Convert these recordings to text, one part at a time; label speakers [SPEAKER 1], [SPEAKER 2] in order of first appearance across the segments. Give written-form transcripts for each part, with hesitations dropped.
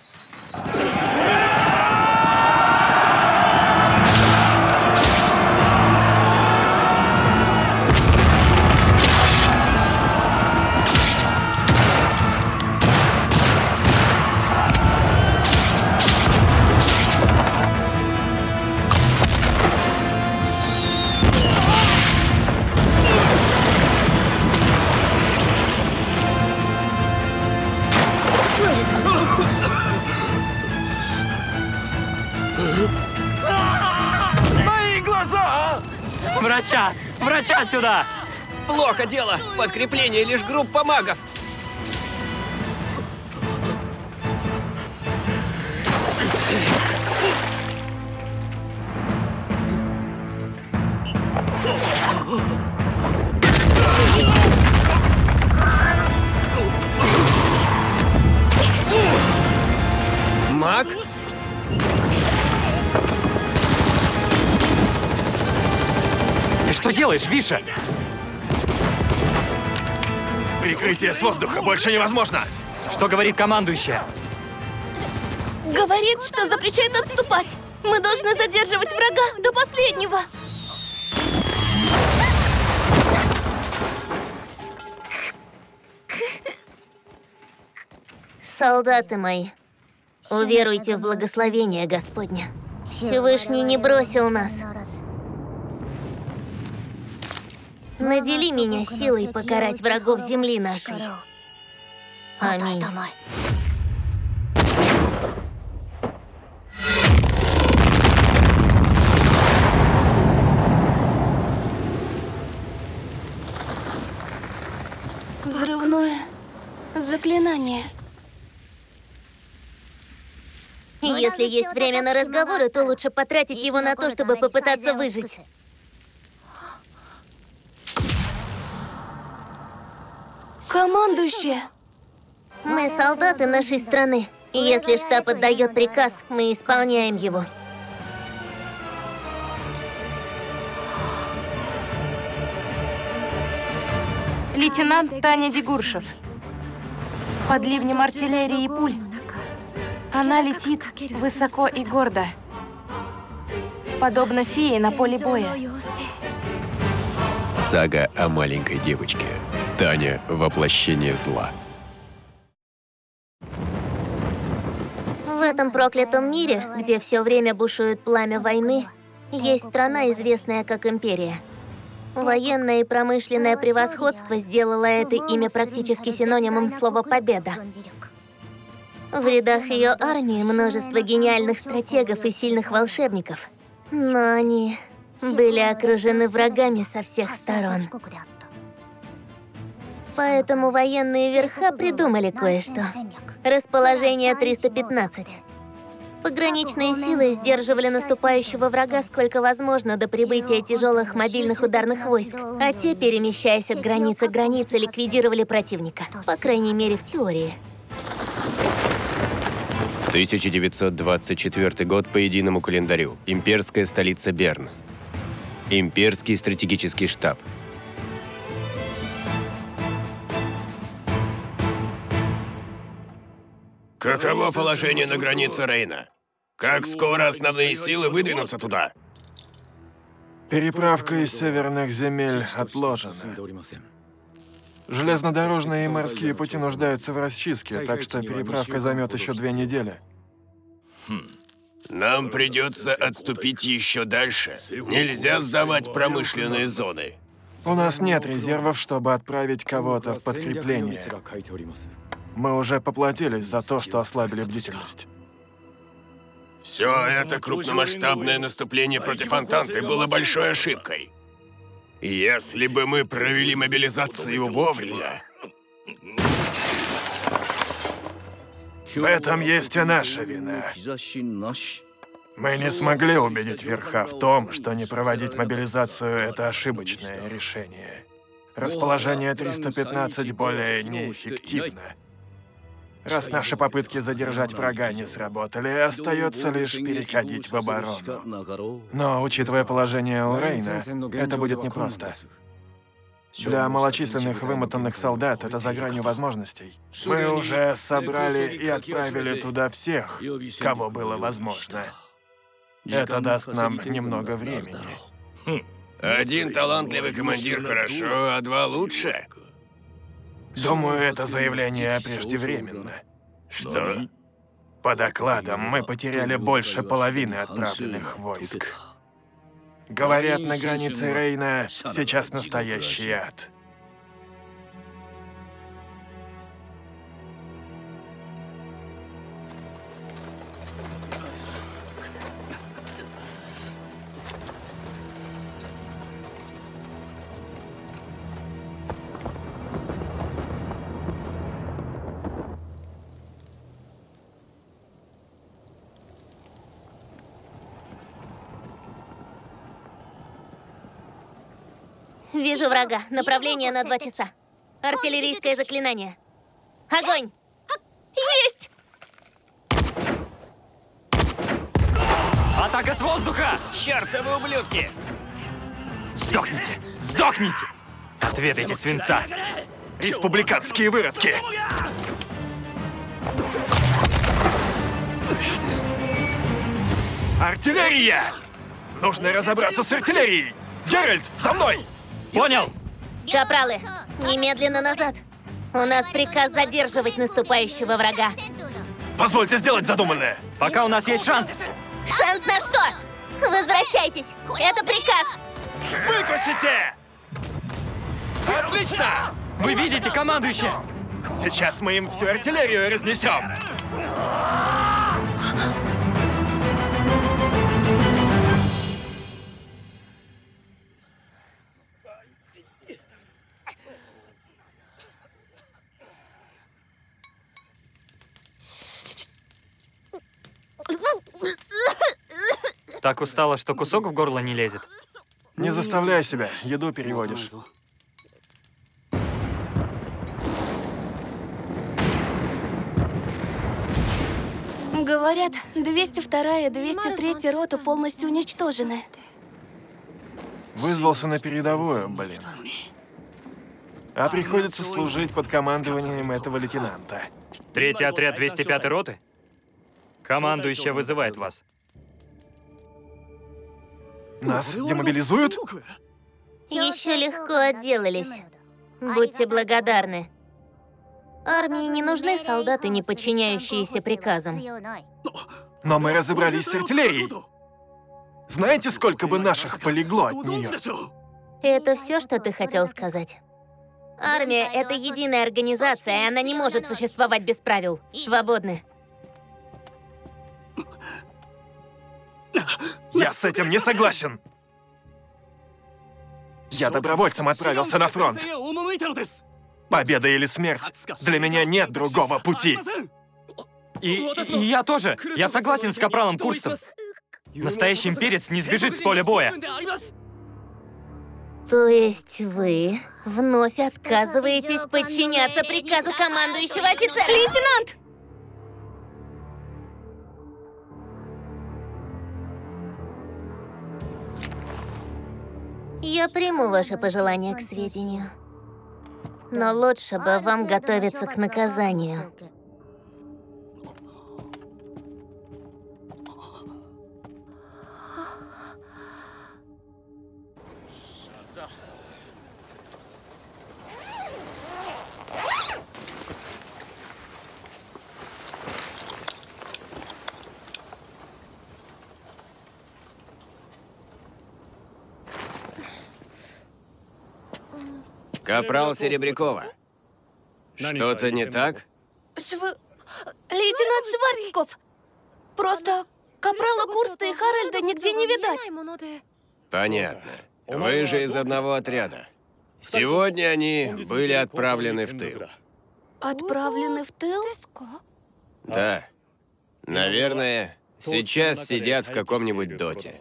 [SPEAKER 1] Мои глаза!
[SPEAKER 2] Врача! Врача сюда!
[SPEAKER 1] Плохо дело. Подкрепление лишь группа магов. Маг?
[SPEAKER 2] Ты что делаешь, Виша?
[SPEAKER 3] Прикрытие с воздуха больше невозможно!
[SPEAKER 2] Что говорит командующая?
[SPEAKER 4] Говорит, что запрещает отступать. Мы должны задерживать врага до последнего.
[SPEAKER 5] Солдаты мои, уверуйте в благословение Господне. Всевышний не бросил нас. Надели меня силой покарать врагов земли нашей. Аминь.
[SPEAKER 4] Взрывное заклинание.
[SPEAKER 5] Если есть время на разговоры, то лучше потратить его на то, чтобы попытаться выжить.
[SPEAKER 4] Командующая!
[SPEAKER 5] Мы солдаты нашей страны. И если штаб отдает приказ, мы исполняем его.
[SPEAKER 6] Лейтенант Таня Дегуршев. Под ливнем артиллерии и пуль она летит высоко и гордо, подобно фее на поле боя.
[SPEAKER 3] Сага о маленькой девочке. Таня – воплощение зла.
[SPEAKER 5] В этом проклятом мире, где все время бушует пламя войны, есть страна, известная как Империя. Военное и промышленное превосходство сделало это имя практически синонимом слова «победа». В рядах ее армии множество гениальных стратегов и сильных волшебников. Но они были окружены врагами со всех сторон. Поэтому военные верха придумали кое-что. Расположение 315. Пограничные силы сдерживали наступающего врага сколько возможно до прибытия тяжелых мобильных ударных войск, а те, перемещаясь от границы к границе, ликвидировали противника. По крайней мере, в теории.
[SPEAKER 3] 1924 год по единому календарю. Имперская столица Берн. Имперский стратегический штаб.
[SPEAKER 7] Каково положение на границе Рейна? Как скоро основные силы выдвинутся туда?
[SPEAKER 8] Переправка из северных земель отложена. Железнодорожные и морские пути нуждаются в расчистке, так что переправка займет еще 2 недели.
[SPEAKER 7] Нам придется отступить еще дальше. Нельзя сдавать промышленные зоны.
[SPEAKER 8] У нас нет резервов, чтобы отправить кого-то в подкрепление. Мы уже поплатились за то, что ослабили бдительность.
[SPEAKER 7] Все это крупномасштабное наступление против Антанты было большой ошибкой. Если бы мы провели мобилизацию вовремя...
[SPEAKER 8] В этом есть и наша вина. Мы не смогли убедить верха в том, что не проводить мобилизацию – это ошибочное решение. Расположение 315 более неэффективно. Раз наши попытки задержать врага не сработали, остается лишь переходить в оборону. Но, учитывая положение у Рейна, это будет непросто. Для малочисленных вымотанных солдат это за гранью возможностей. Мы уже собрали и отправили туда всех, кого было возможно. Это даст нам немного времени.
[SPEAKER 7] Один талантливый командир хорошо, а два лучше.
[SPEAKER 8] Думаю, это заявление преждевременно.
[SPEAKER 7] Что?
[SPEAKER 8] По докладам, мы потеряли больше половины отправленных войск. Говорят, на границе Рейна сейчас настоящий ад.
[SPEAKER 5] Вижу врага. Направление на 2 часа. Артиллерийское заклинание. Огонь!
[SPEAKER 4] Есть!
[SPEAKER 2] Атака с воздуха!
[SPEAKER 1] Чёртовы ублюдки!
[SPEAKER 2] Сдохните! Сдохните! Отведайте свинца!
[SPEAKER 8] Республиканские выродки! Артиллерия! Нужно разобраться с артиллерией! Геральт, за мной!
[SPEAKER 2] Понял?
[SPEAKER 5] Капралы, немедленно назад. У нас приказ задерживать наступающего врага.
[SPEAKER 8] Позвольте сделать задуманное!
[SPEAKER 2] Пока у нас есть шанс!
[SPEAKER 5] Шанс на что? Возвращайтесь! Это приказ!
[SPEAKER 8] Выкусите! Отлично!
[SPEAKER 2] Вы видите, командующий?
[SPEAKER 8] Сейчас мы им всю артиллерию разнесем!
[SPEAKER 2] Так устала, что кусок в горло не лезет.
[SPEAKER 8] Не заставляй себя, еду переводишь.
[SPEAKER 4] Говорят, 202-я, 203-я рота полностью уничтожены.
[SPEAKER 8] Вызвался на передовую, блин. А приходится служить под командованием этого лейтенанта.
[SPEAKER 2] 3-й отряд 205-й роты? Командующая вызывает вас.
[SPEAKER 8] Нас демобилизуют?
[SPEAKER 5] Еще легко отделались. Будьте благодарны. Армии не нужны солдаты, не подчиняющиеся приказам.
[SPEAKER 8] Но мы разобрались с артиллерией. Знаете, сколько бы наших полегло от нее?
[SPEAKER 5] Это все, что ты хотел сказать? Армия — это единая организация, и она не может существовать без правил. Свободны.
[SPEAKER 8] Я с этим не согласен. Я добровольцем отправился на фронт. Победа или смерть. Для меня нет другого пути.
[SPEAKER 2] И я тоже. Я согласен с капралом Курстом. Настоящий имперец не сбежит с поля боя.
[SPEAKER 5] То есть вы вновь отказываетесь подчиняться приказу командующего офицера?
[SPEAKER 4] Лейтенант!
[SPEAKER 5] Я приму ваше пожелание к сведению. Но лучше бы вам готовиться к наказанию.
[SPEAKER 3] Капрал Серебрякова. Что-то не так?
[SPEAKER 4] Лейтенант Шварцкопф! Просто капрала Курста и Харальда нигде не видать.
[SPEAKER 3] Понятно. Вы же из одного отряда. Сегодня они были отправлены в тыл.
[SPEAKER 4] Отправлены в тыл?
[SPEAKER 3] Да. Наверное, сейчас сидят в каком-нибудь доте.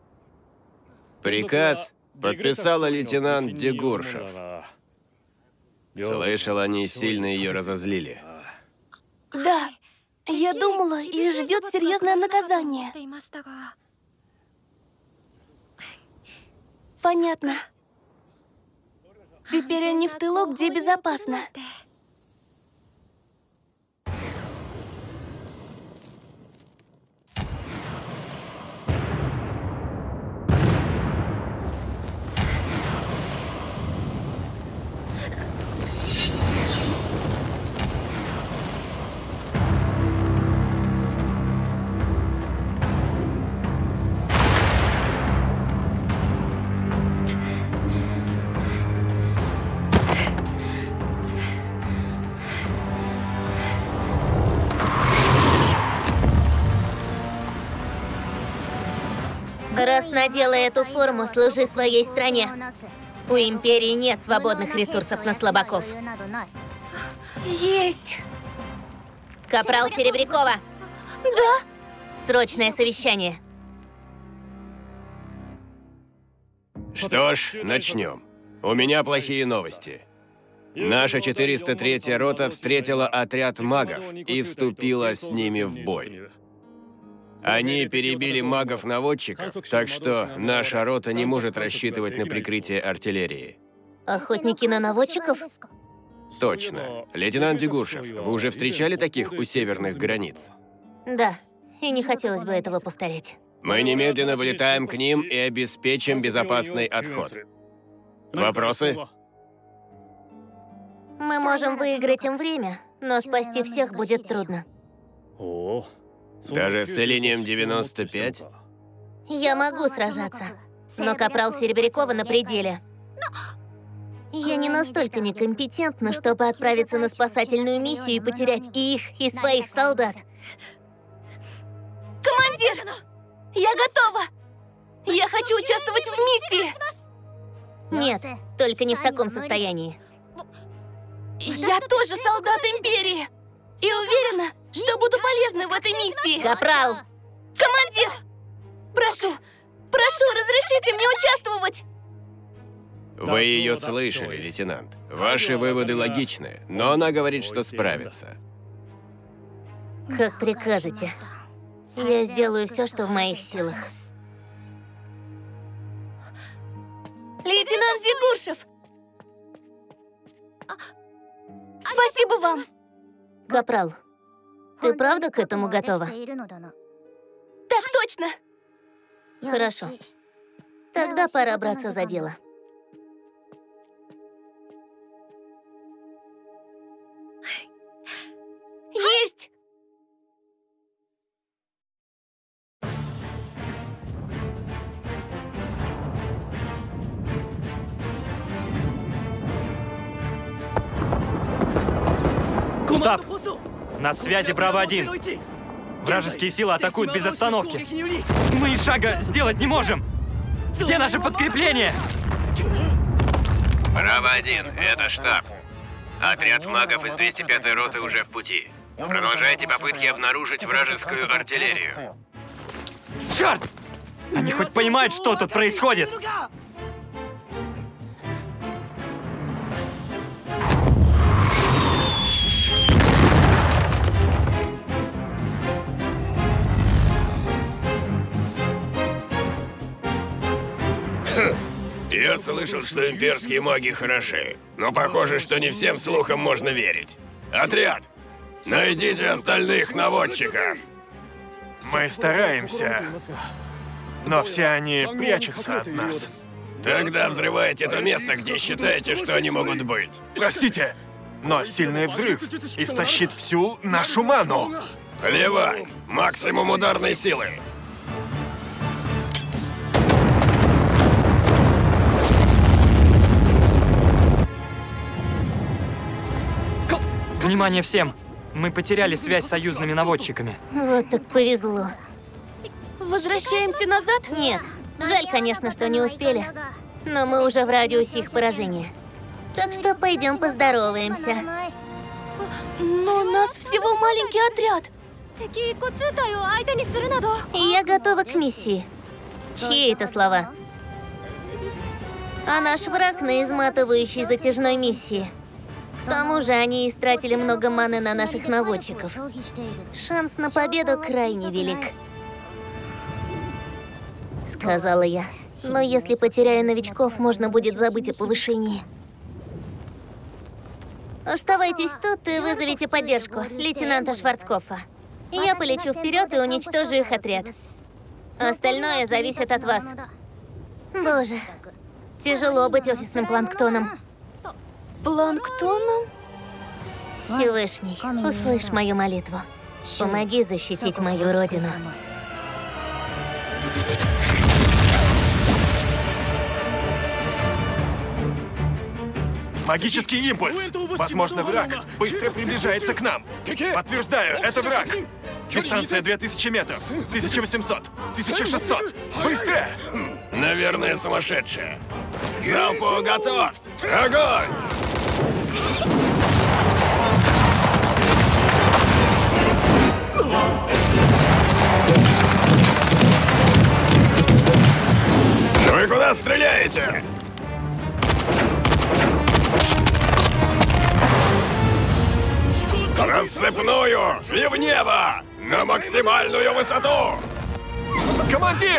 [SPEAKER 3] Приказ подписала лейтенант Дегуршев. Слышал, они сильно ее разозлили.
[SPEAKER 4] Да. Я думала, их ждет серьезное наказание. Понятно. Теперь они в тылу, где безопасно.
[SPEAKER 5] Раз надела эту форму, служи своей стране. У Империи нет свободных ресурсов на слабаков.
[SPEAKER 4] Есть.
[SPEAKER 5] Капрал Серебрякова,
[SPEAKER 4] Да?
[SPEAKER 5] срочное совещание.
[SPEAKER 3] Что ж, начнем. У меня плохие новости. Наша 403-я рота встретила отряд магов и вступила с ними в бой. Они перебили магов-наводчиков, так что наша рота не может рассчитывать на прикрытие артиллерии.
[SPEAKER 5] Охотники на наводчиков?
[SPEAKER 3] Точно. Лейтенант Дегуршев, вы уже встречали таких у северных границ?
[SPEAKER 5] Да, и не хотелось бы этого повторять.
[SPEAKER 3] Мы немедленно вылетаем к ним и обеспечим безопасный отход. Вопросы?
[SPEAKER 5] Мы можем выиграть им время, но спасти всех будет трудно.
[SPEAKER 3] Даже с линием 95?
[SPEAKER 5] Я могу сражаться, но Капрал Серебрякова на пределе. Я не настолько некомпетентна, чтобы отправиться на спасательную миссию и потерять и их, и своих солдат.
[SPEAKER 4] Командир! Я готова! Я хочу участвовать в миссии!
[SPEAKER 5] Нет, только не в таком состоянии.
[SPEAKER 4] Я тоже солдат Империи! И уверена, что буду полезной в этой миссии!
[SPEAKER 5] Капрал!
[SPEAKER 4] Командир! Прошу, разрешите мне участвовать!
[SPEAKER 3] Вы ее слышали, лейтенант. Ваши выводы логичны, но она говорит, что справится.
[SPEAKER 5] Как прикажете. Я сделаю все, что в моих силах.
[SPEAKER 4] Лейтенант Дегуршев! Спасибо вам!
[SPEAKER 5] Капрал, ты правда к этому готова?
[SPEAKER 4] Так точно!
[SPEAKER 5] Хорошо. Тогда пора браться за дело.
[SPEAKER 4] Есть!
[SPEAKER 2] Штаб! На связи Браво-1. Вражеские силы атакуют без остановки. Мы и шага сделать не можем. Где наше подкрепление?
[SPEAKER 3] Браво-1, это штаб. Отряд магов из 205-й роты уже в пути. Продолжайте попытки обнаружить вражескую артиллерию.
[SPEAKER 2] Черт! Они хоть понимают, что тут происходит?
[SPEAKER 7] Я слышал, что имперские маги хороши, но похоже, что не всем слухам можно верить. Отряд, найдите остальных наводчиков.
[SPEAKER 8] Мы стараемся, но все они прячутся от нас.
[SPEAKER 7] Тогда взрывайте то место, где считаете, что они могут быть.
[SPEAKER 8] Простите, но сильный взрыв истощит всю нашу ману.
[SPEAKER 7] Плевать, максимум ударной силы.
[SPEAKER 2] Внимание всем! Мы потеряли связь с союзными наводчиками.
[SPEAKER 5] Вот так повезло.
[SPEAKER 4] Возвращаемся назад?
[SPEAKER 5] Нет, жаль, конечно, что не успели. Но мы уже в радиусе их поражения. Так что пойдем поздороваемся.
[SPEAKER 4] Но у нас всего маленький отряд.
[SPEAKER 5] Я готова к миссии. Чьи это слова? А наш враг на изматывающей затяжной миссии. К тому же они истратили много маны на наших наводчиков. Шанс на победу крайне велик. Сказала я. Но если потеряю новичков, можно будет забыть о повышении. Оставайтесь тут и вызовите поддержку лейтенанта Шварцкопфа. Я полечу вперед и уничтожу их отряд. Остальное зависит от вас. Боже, тяжело быть офисным планктоном.
[SPEAKER 4] Планктоном?
[SPEAKER 5] Всевышний, услышь мою молитву. Помоги защитить мою родину.
[SPEAKER 8] Магический импульс! Возможно, враг быстро приближается к нам. Подтверждаю, это враг. Дистанция 2000 метров, 1800, 1600. Быстро!
[SPEAKER 7] Наверное, сумасшедшая. Залпу готов! Огонь! Вы куда стреляете? Рассыпную и в небо! На максимальную высоту!
[SPEAKER 8] Командир!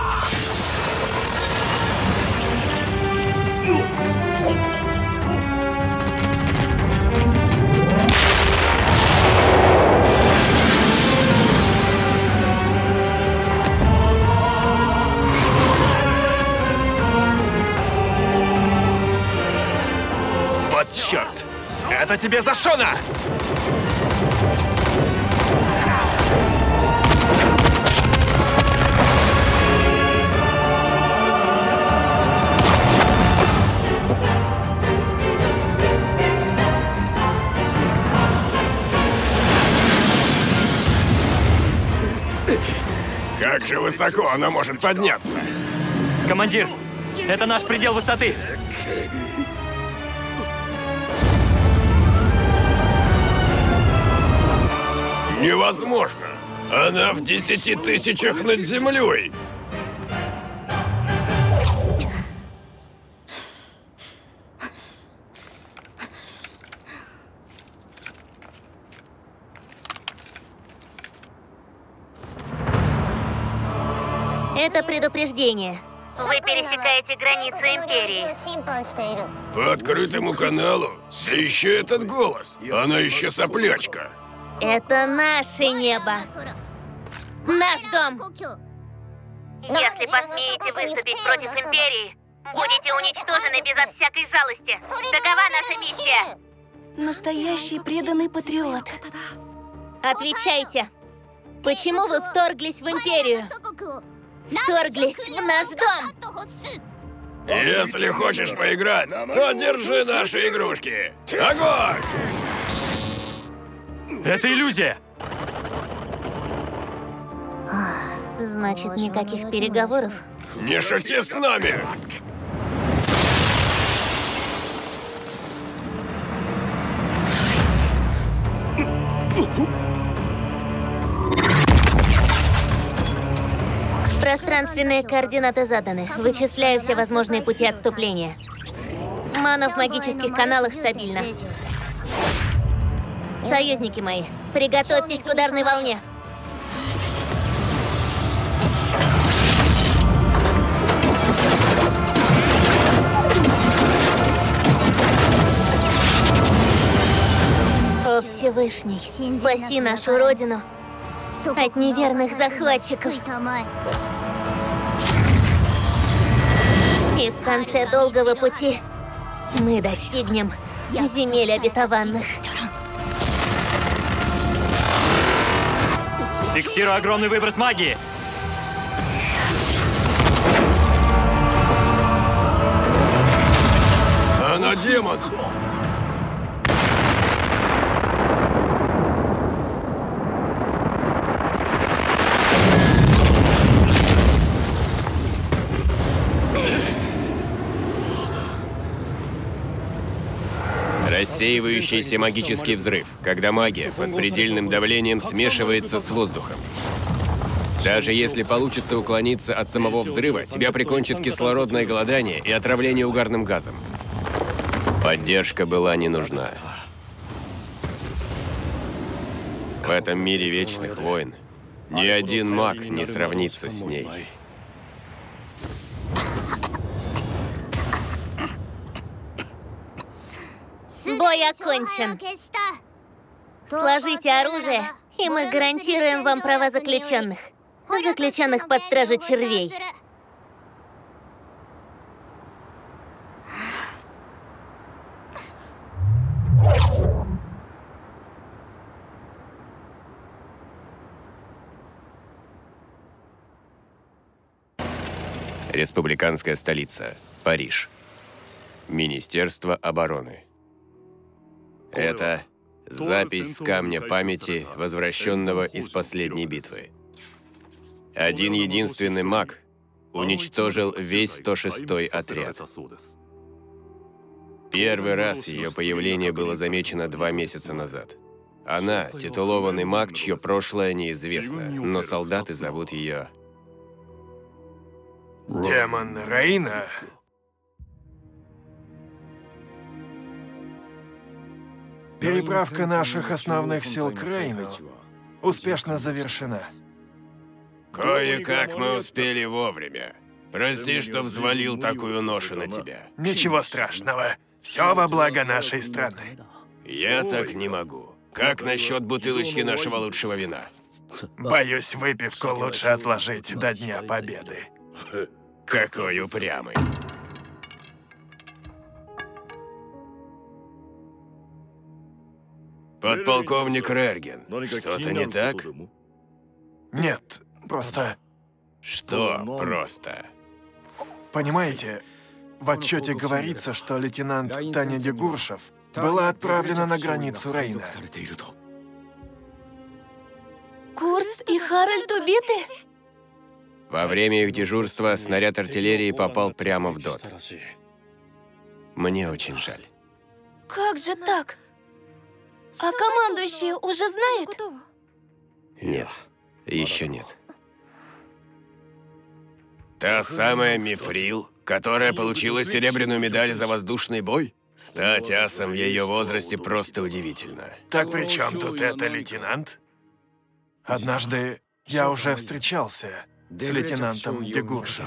[SPEAKER 8] Вот черт! Это тебе за Шона!
[SPEAKER 7] Как же высоко она может подняться?
[SPEAKER 2] Командир, это наш предел высоты.
[SPEAKER 7] Невозможно! Она в 10 000 над землей!
[SPEAKER 5] Это предупреждение.
[SPEAKER 9] Вы пересекаете границы Империи.
[SPEAKER 7] По открытому каналу? Да еще этот голос! Она еще соплячка!
[SPEAKER 5] Это наше небо. Наш дом.
[SPEAKER 9] Если посмеете выступить против Империи, будете уничтожены безо всякой жалости. Такова наша миссия.
[SPEAKER 4] Настоящий преданный патриот.
[SPEAKER 5] Отвечайте. Почему вы вторглись в Империю? Вторглись в наш дом.
[SPEAKER 7] Если хочешь поиграть, то держи наши игрушки! Огонь!
[SPEAKER 2] Это иллюзия.
[SPEAKER 5] Значит, никаких переговоров?
[SPEAKER 7] Не шути с нами!
[SPEAKER 5] Пространственные координаты заданы. Вычисляю все возможные пути отступления. Мана в магических каналах стабильна. Союзники мои, приготовьтесь к ударной волне. О Всевышний, спаси нашу родину от неверных захватчиков. И в конце долгого пути мы достигнем земель обетованных.
[SPEAKER 2] Фиксирую огромный выброс магии.
[SPEAKER 7] Она демон!
[SPEAKER 3] Рассеивающийся магический взрыв, когда магия под предельным давлением смешивается с воздухом. Даже если получится уклониться от самого взрыва, тебя прикончит кислородное голодание и отравление угарным газом. Поддержка была не нужна. В этом мире вечных войн ни один маг не сравнится с ней.
[SPEAKER 5] Бой бой окончен. Сложите оружие, и мы гарантируем вам права заключенных. Заключенных под стражу червей.
[SPEAKER 3] Республиканская столица. Париж. Министерство обороны. Это запись с камня памяти, возвращенного из последней битвы. Один единственный маг уничтожил весь 106-й отряд. Первый раз ее появление было замечено 2 месяца назад. Она – титулованный маг, чье прошлое неизвестно, но солдаты зовут ее...
[SPEAKER 8] Демон Рейна? Переправка наших основных сил к Рейну успешно завершена.
[SPEAKER 7] Кое-как мы успели вовремя. Прости, что взвалил такую ношу на тебя.
[SPEAKER 8] Ничего страшного. Все во благо нашей страны.
[SPEAKER 7] Я так не могу. Как насчет бутылочки нашего лучшего вина?
[SPEAKER 8] Боюсь, выпивку лучше отложить до Дня Победы.
[SPEAKER 7] Какой упрямый. Подполковник Рерген, что-то не так?
[SPEAKER 8] Нет, просто...
[SPEAKER 7] Что просто?
[SPEAKER 8] Понимаете, в отчете говорится, что лейтенант Таня Дегуршев была отправлена на границу Рейна.
[SPEAKER 4] Курст и Харальд убиты?
[SPEAKER 3] Во время их дежурства снаряд артиллерии попал прямо в ДОТ. Мне очень жаль.
[SPEAKER 4] Как же так? А командующий уже знает?
[SPEAKER 3] Нет, еще нет.
[SPEAKER 7] Та самая Мифрил, которая получила серебряную медаль за воздушный бой? Стать асом в ее возрасте просто удивительно.
[SPEAKER 8] Так при чем тут это, лейтенант? Однажды я уже встречался с лейтенантом Дегуршев.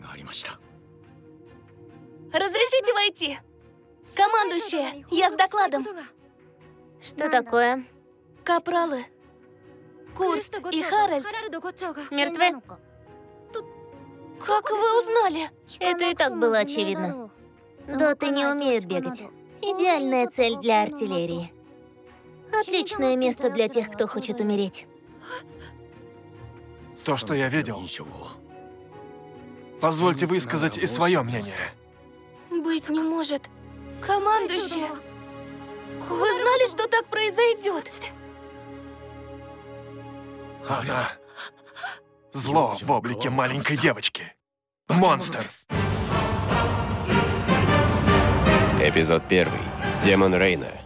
[SPEAKER 4] Разрешите войти? Командующая, я с докладом.
[SPEAKER 5] Что такое?
[SPEAKER 4] Капралы, Курст и Харальд
[SPEAKER 5] Мертвы?
[SPEAKER 4] Как вы узнали?
[SPEAKER 5] Это и так было очевидно. Доты не умеют бегать. Идеальная цель для артиллерии. Отличное место для тех, кто хочет умереть.
[SPEAKER 8] То, что я видел. Позвольте высказать и свое мнение.
[SPEAKER 4] Быть не может. Командующая, вы знали, что так произойдет?
[SPEAKER 8] Она... Зло в облике маленькой девочки. Монстр.
[SPEAKER 3] Эпизод 1. Демон Рейна.